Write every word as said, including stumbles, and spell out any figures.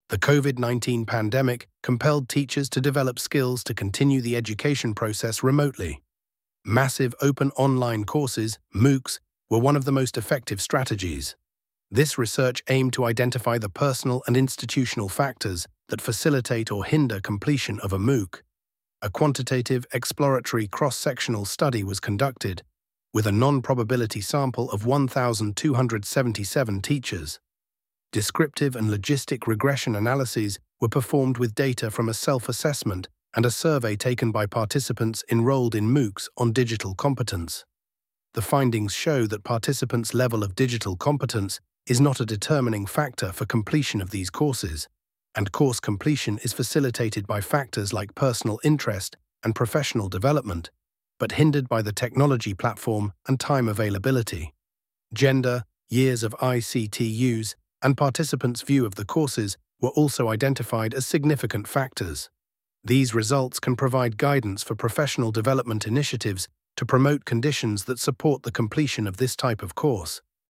The COVID nineteen pandemic compelled teachers to develop skills to continue the education process remotely. Massive open online courses, MOOCs, were one of the most effective strategies. This research aimed to identify the personal and institutional factors that facilitate or hinder completion of a MOOC. A quantitative, exploratory cross-sectional study was conducted, with a non-probability sample of one thousand two hundred seventy-seven teachers. Descriptive and logistic regression analyses were performed with data from a self-assessment and a survey taken by participants enrolled in MOOCs on digital competence. The findings show that participants' level of digital competence is not a determining factor for completion of these courses, and course completion is facilitated by factors like personal interest and professional development, but hindered by the technology platform and time availability. Gender, years of I C T use, and participants' view of the courses were also identified as significant factors. These results can provide guidance for professional development initiatives to promote conditions that support the completion of this type of course.